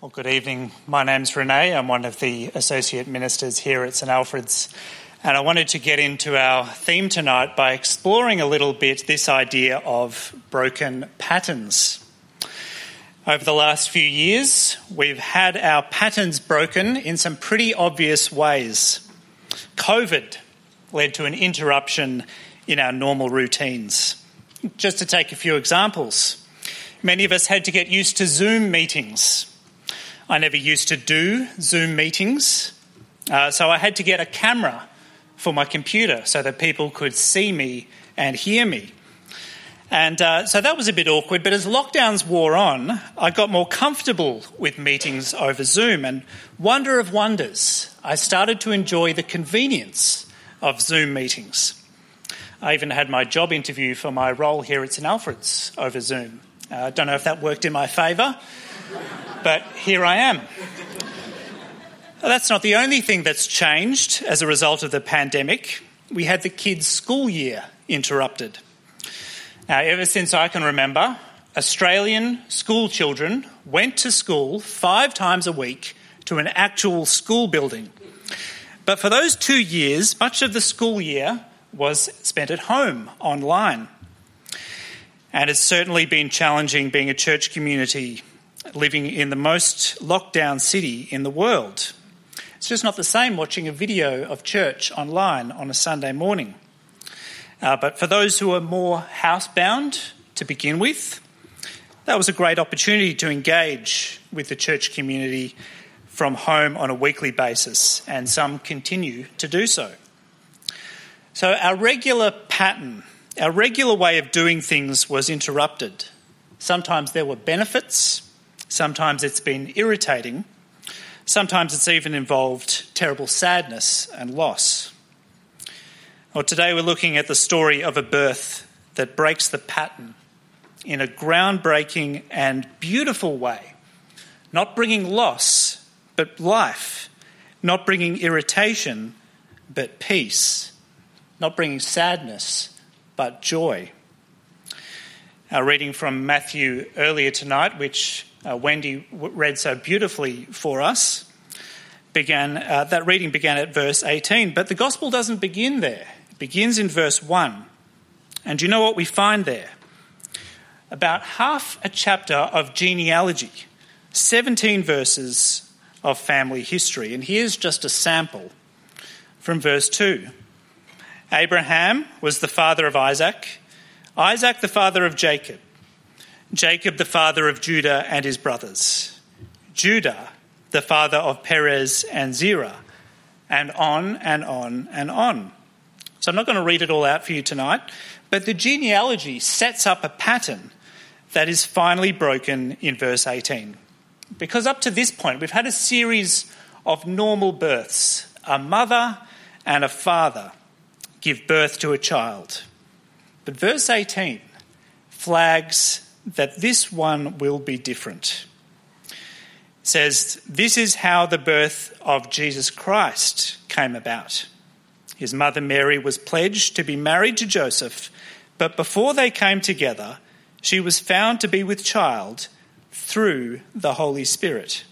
Well, good evening. My name's Renee. I'm one of the Associate Ministers here at St Alfred's. And I wanted to get into our theme tonight by exploring a little bit this idea of broken patterns. Over the last few years, we've had our patterns broken in some pretty obvious ways. COVID led to an interruption in our normal routines. Just to take a few examples, many of us had to get used to Zoom meetings. I never used to do Zoom meetings, so I had to get a camera for my computer so that people could see me and hear me. And so that was a bit awkward, but as lockdowns wore on, I got more comfortable with meetings over Zoom, and wonder of wonders, I started to enjoy the convenience of Zoom meetings. I even had my job interview for my role here at St Alfred's over Zoom. I don't know if that worked in my favour, but here I am. That's not the only thing that's changed as a result of the pandemic. We had the kids' school year interrupted. Ever since I can remember, Australian school children went to school 5 times a week to an actual school building. But for those 2 years, much of the school year was spent at home, online. And it's certainly been challenging being a church community living in the most lockdown city in the world. It's just not the same watching a video of church online on a Sunday morning. But for those who are more housebound to begin with, that was a great opportunity to engage with the church community from home on a weekly basis, and some continue to do so. So our regular pattern, our regular way of doing things was interrupted. Sometimes there were benefits, sometimes it's been irritating, sometimes it's even involved terrible sadness and loss. Well, today we're looking at the story of a birth that breaks the pattern in a groundbreaking and beautiful way, not bringing loss, but life, not bringing irritation, but peace, not bringing sadness, but joy. Our reading from Matthew earlier tonight, which Wendy read so beautifully for us, that reading began at verse 18, but the gospel doesn't begin there. It begins in verse 1. And do you know what we find there? About half a chapter of genealogy, 17 verses of family history. And here's just a sample from verse 2. Abraham was the father of Isaac, Isaac the father of Jacob, Jacob the father of Judah and his brothers, Judah the father of Perez and Zerah, and on and on and on. So I'm not going to read it all out for you tonight, but the genealogy sets up a pattern that is finally broken in verse 18. Because up to this point, we've had a series of normal births. A mother and a father give birth to a child. But verse 18 flags that this one will be different. It says, this is how the birth of Jesus Christ came about. His mother Mary was pledged to be married to Joseph, but before they came together, she was found to be with child through the Holy Spirit.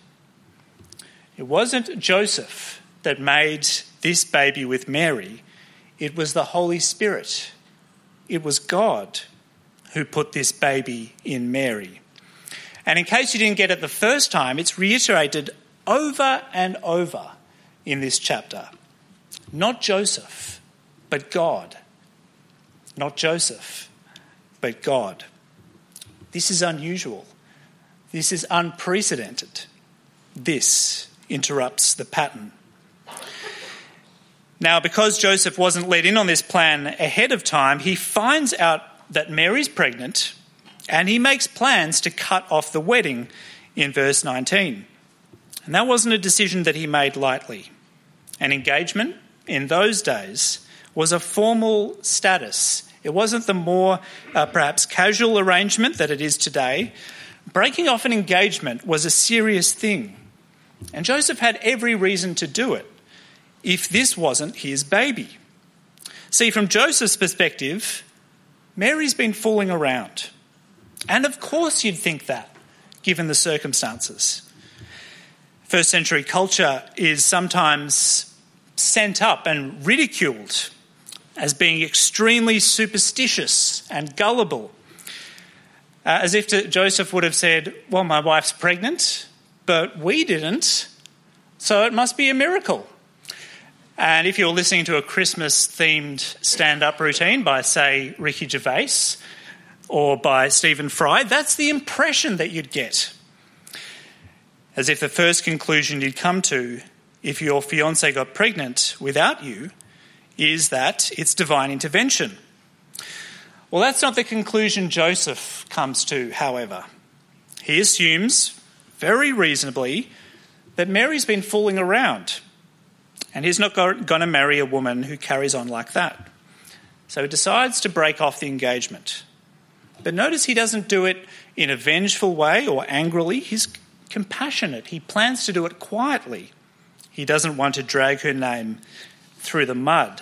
It wasn't Joseph that made this baby with Mary. It was the Holy Spirit. It was God who put this baby in Mary. And in case you didn't get it the first time, it's reiterated over and over in this chapter. Not Joseph, but God. Not Joseph, but God. This is unusual. This is unprecedented. This interrupts the pattern. Now, because Joseph wasn't let in on this plan ahead of time, he finds out that Mary's pregnant, and he makes plans to cut off the wedding in verse 19. And that wasn't a decision that he made lightly. An engagement in those days was a formal status. It wasn't the more perhaps casual arrangement that it is today. Breaking off an engagement was a serious thing. And Joseph had every reason to do it if this wasn't his baby. See, from Joseph's perspective, Mary's been fooling around. And of course you'd think that, given the circumstances. First century culture is sometimes sent up and ridiculed as being extremely superstitious and gullible, as if Joseph would have said, well, my wife's pregnant, but we didn't, so it must be a miracle. And if you're listening to a Christmas-themed stand-up routine by, say, Ricky Gervais or by Stephen Fry, that's the impression that you'd get. As if the first conclusion you'd come to if your fiancée got pregnant without you is that it's divine intervention. Well, that's not the conclusion Joseph comes to, however. He assumes, very reasonably, that Mary's been fooling around, and he's not going to marry a woman who carries on like that. So he decides to break off the engagement. But notice he doesn't do it in a vengeful way or angrily. He's compassionate. He plans to do it quietly. He doesn't want to drag her name through the mud.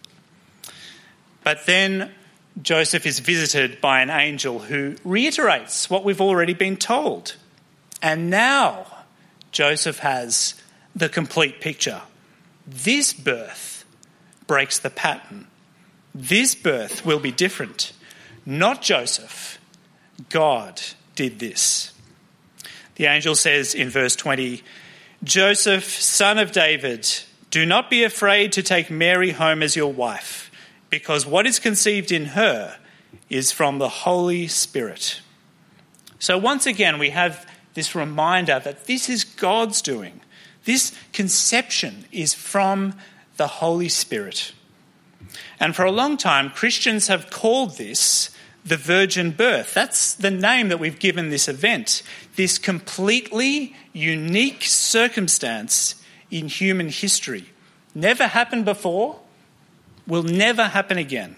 But then Joseph is visited by an angel who reiterates what we've already been told. And now Joseph has the complete picture. This birth breaks the pattern. This birth will be different. Not Joseph. God did this. The angel says in verse 20, Joseph, son of David, do not be afraid to take Mary home as your wife, because what is conceived in her is from the Holy Spirit. So once again, we have this reminder that this is God's doing. This conception is from the Holy Spirit. And for a long time, Christians have called this the virgin birth. That's the name that we've given this event, this completely unique circumstance in human history. Never happened before, will never happen again.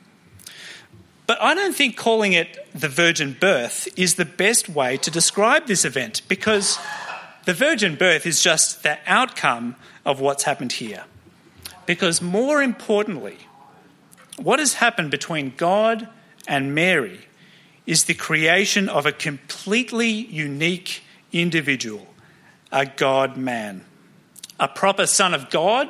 But I don't think calling it the virgin birth is the best way to describe this event, because the virgin birth is just the outcome of what's happened here. Because more importantly, what has happened between God and Mary is the creation of a completely unique individual, a God-man, a proper son of God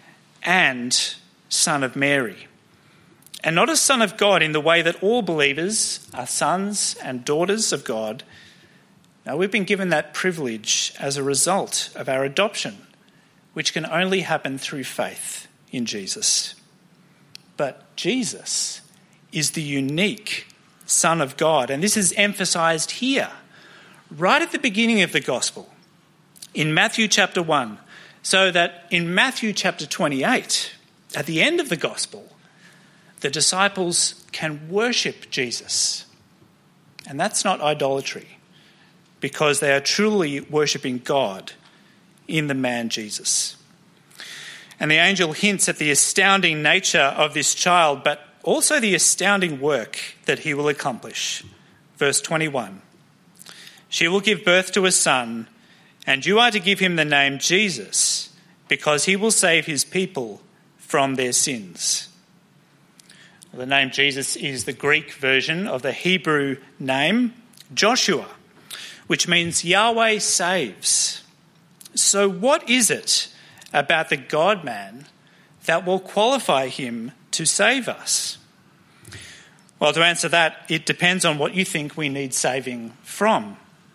and son of Mary. And not a son of God in the way that all believers are sons and daughters of God. Now, we've been given that privilege as a result of our adoption, which can only happen through faith in Jesus. But Jesus is the unique Son of God, and this is emphasised here, right at the beginning of the Gospel, in Matthew chapter 1, so that in Matthew chapter 28, at the end of the Gospel, the disciples can worship Jesus. And that's not idolatry, because they are truly worshipping God in the man Jesus. And the angel hints at the astounding nature of this child, but also the astounding work that he will accomplish. Verse 21, she will give birth to a son, and you are to give him the name Jesus, because he will save his people from their sins. The name Jesus is the Greek version of the Hebrew name Joshua, which means Yahweh saves. So what is it about the God-man that will qualify him to save us? Well, to answer that, it depends on what you think we need saving from.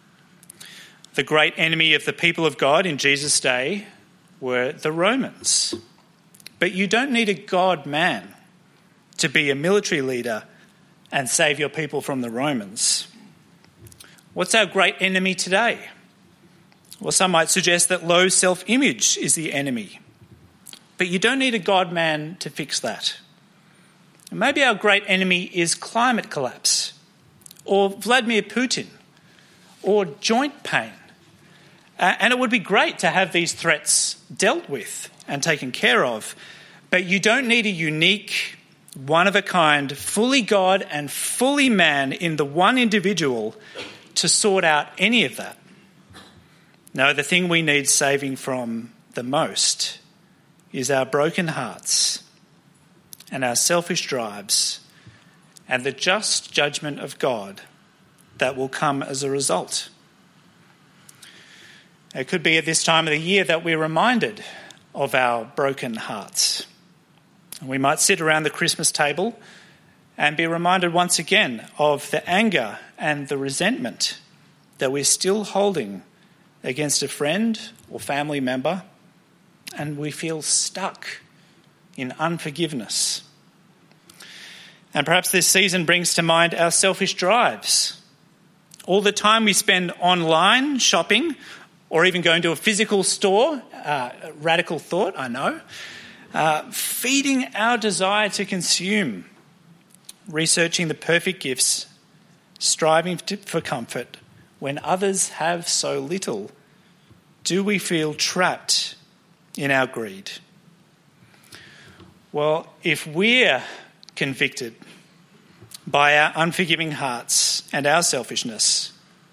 The great enemy of the people of God in Jesus' day were the Romans. But you don't need a God-man to be a military leader and save your people from the Romans. What's our great enemy today? Well, some might suggest that low self-image is the enemy. But you don't need a God-man to fix that. Maybe our great enemy is climate collapse, or Vladimir Putin, or joint pain. And it would be great to have these threats dealt with and taken care of, but you don't need a unique, one-of-a-kind, fully God and fully man in the one individual to sort out any of that. No, the thing we need saving from the most is our broken hearts and our selfish drives and the just judgment of God that will come as a result. It could be at this time of the year that we're reminded of our broken hearts. And we might sit around the Christmas table and be reminded once again of the anger and the resentment that we're still holding against a friend or family member, and we feel stuck in unforgiveness. And perhaps this season brings to mind our selfish drives. All the time we spend online shopping or even going to a physical store, radical thought, I know, feeding our desire to consume, researching the perfect gifts, striving for comfort when others have so little. Do we feel trapped in our greed? Well, if we're convicted by our unforgiving hearts and our selfishness,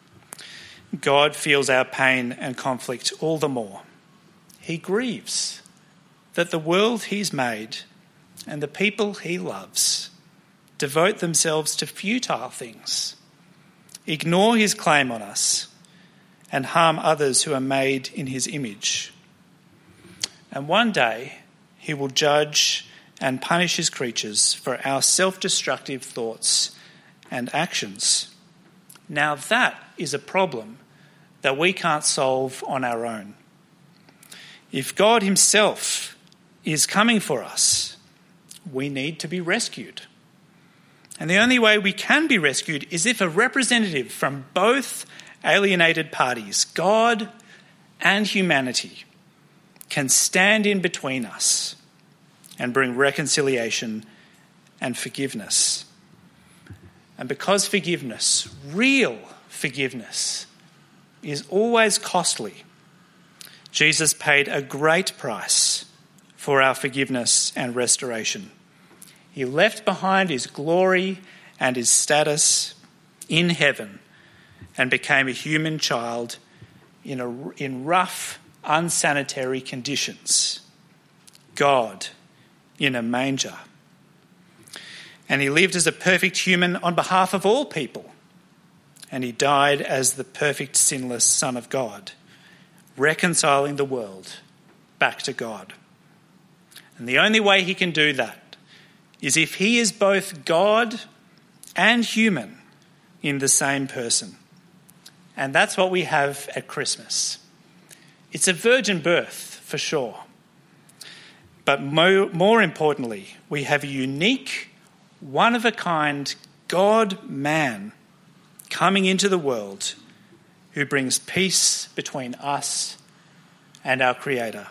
God feels our pain and conflict all the more. He grieves that the world he's made and the people he loves devote themselves to futile things, ignore his claim on us, and harm others who are made in his image. And one day he will judge and punish his creatures for our self-destructive thoughts and actions. Now that is a problem that we can't solve on our own. If God himself is coming for us, we need to be rescued. And the only way we can be rescued is if a representative from both alienated parties, God and humanity, can stand in between us and bring reconciliation and forgiveness. And because forgiveness, real forgiveness, is always costly, Jesus paid a great price for our forgiveness and restoration. He left behind his glory and his status in heaven and became a human child in rough, unsanitary conditions. God in a manger. And he lived as a perfect human on behalf of all people. And he died as the perfect, sinless Son of God, reconciling the world back to God. And the only way he can do that is if he is both God and human in the same person. And that's what we have at Christmas. It's a virgin birth, for sure. But more importantly, we have a unique, one-of-a-kind God-man coming into the world who brings peace between us and our Creator.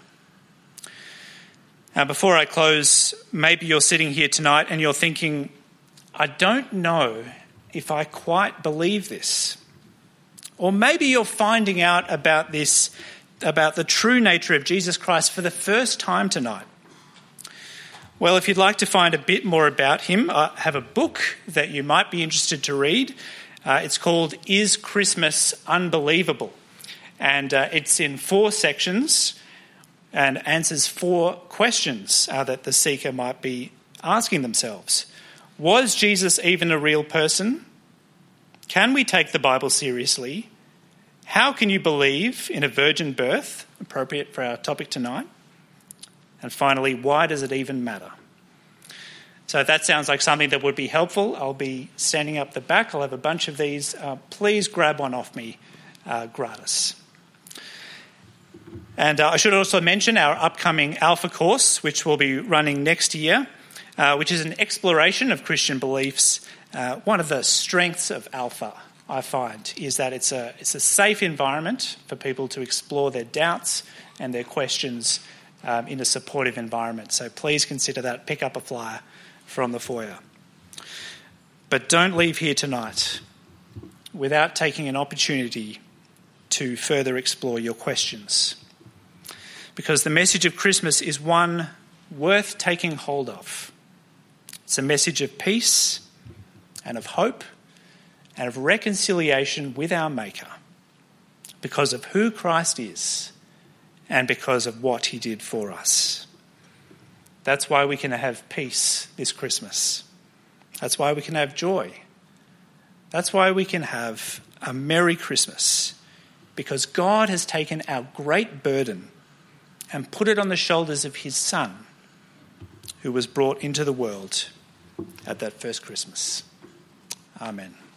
Now, before I close, maybe you're sitting here tonight and you're thinking, I don't know if I quite believe this. Or maybe you're finding out about this, about the true nature of Jesus Christ for the first time tonight. Well, if you'd like to find a bit more about him, I have a book that you might be interested to read. It's called Is Christmas Unbelievable? And it's in 4 sections and answers 4 questions that the seeker might be asking themselves. Was Jesus even a real person? Can we take the Bible seriously? How can you believe in a virgin birth, appropriate for our topic tonight? And finally, why does it even matter? So if that sounds like something that would be helpful, I'll be standing up the back. I'll have a bunch of these. Please grab one off me gratis. And I should also mention our upcoming Alpha course, which will be running next year, which is an exploration of Christian beliefs. One of the strengths of Alpha, I find, is that it's a safe environment for people to explore their doubts and their questions in a supportive environment. So please consider that. Pick up a flyer from the foyer. But don't leave here tonight without taking an opportunity to further explore your questions. Because the message of Christmas is one worth taking hold of. It's a message of peace and of hope and of reconciliation with our Maker because of who Christ is and because of what he did for us. That's why we can have peace this Christmas. That's why we can have joy. That's why we can have a Merry Christmas, because God has taken our great burden and put it on the shoulders of his Son, who was brought into the world at that first Christmas. Amen.